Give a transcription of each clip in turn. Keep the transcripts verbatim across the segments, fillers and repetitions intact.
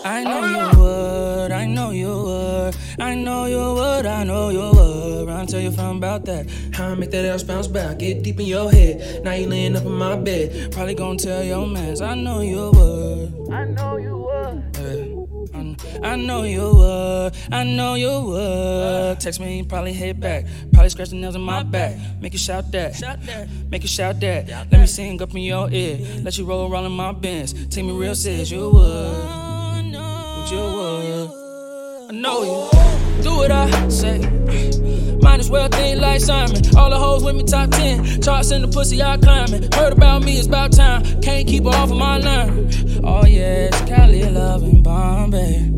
I know you would, I know you would, I know you would, I know you would. I'll tell you something about that. How I make that ass bounce back, get deep in your head. Now you laying up in my bed. Probably gonna tell your mans, I know you would. I know you would. Hey. I know you would, I know you would. Text me, probably hit back. Probably scratch the nails in my back. Make you shout that, make you shout that. Let me sing up in your ear. Let you roll around in my Benz. Take me real serious, you would. Would you would? I know you. Do what I say. Might as well think like Simon. All the hoes with me top ten. Charts in the pussy, I climbing. Heard about me, it's about time. Can't keep her off of my line. Oh yeah, it's Cali love in Bombay.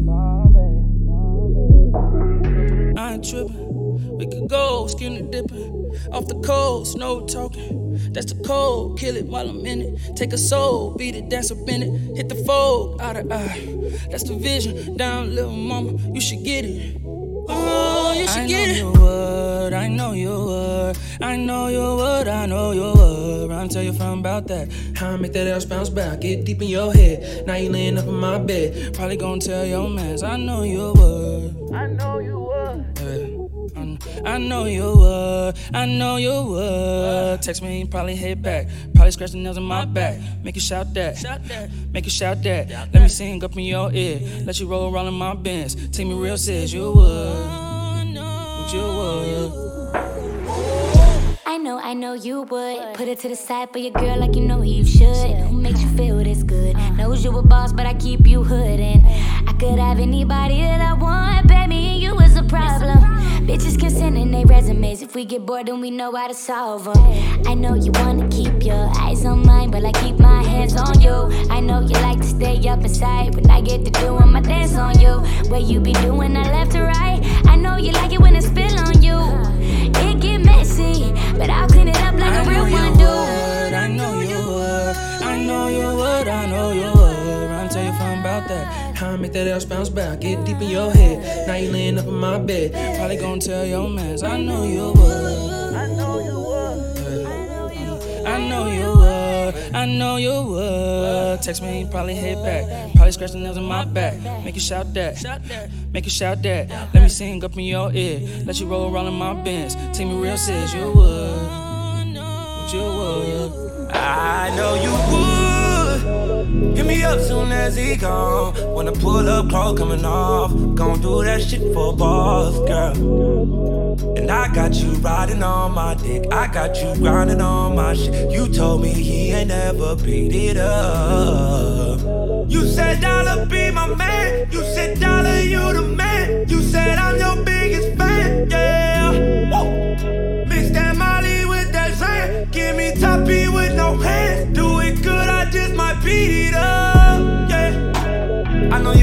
I ain't tripping. We could go skinny dipping. Off the coast, no talking. That's the code. Kill it while I'm in it. Take a soul, beat it, dance up in it. Hit the fold, eye to eye. That's the vision. Down, little mama, you should get it. Oh, you should I get it. I know you would, I know you would, I know you would, I know you would. I'll tell you something about that. How I make that ass bounce back, get deep in your head. Now you laying up in my bed. Probably gonna tell your mans, I know you would. I know you would. Hey. I know you would, I know you would. Text me, probably hit back. Probably scratch the nails in my back. Make you shout that, make you shout that. Let me sing up in your ear. Let you roll around in my Benz. Take me real serious, you would. Would you would? I know, I know you would. Put it to the side for your girl like you know you should. Who makes you feel this good? Knows you a boss, but I keep you hoodin'. I could have anybody that I want, baby, and you is a problem. Bitches can send in their resumes. If we get bored, then we know how to solve them. I know you wanna keep your eyes on mine, but I keep my hands on you. I know you like to stay up inside when I get to doing my dance on you. Where you be doing that left to right. I know you like it when it spill on you. It get messy, but I'll clean it up like I a real one do. do. I know you would, I know you would, I know you would. I'll tell you something about that. How I make that ass bounce back, get deep in your head. Now you laying up in my bed. Probably gonna tell your mans, I know you would. I know you would. I know you would, I know you would. Text me, probably hit back. Probably scratch the nails in my back. Make you shout that, make you shout that. Let me sing up in your ear. Let you roll around in my Benz. Take me real serious, you would. Would you would? I know you would. Hit me up soon as he gone. When I pull up, clothes coming off. Gon' do that shit for a boss, girl. And I got you riding on my dick. I got you grinding on my shit. You told me he ain't never beat it up. You said Dollar be my man. You said Dollar, you the man. You said I'm your biggest fan, yeah. Whoa. Mix that Molly with that Zan. Give me toppy with no hands. Do it good, I just might beat it up, yeah. I know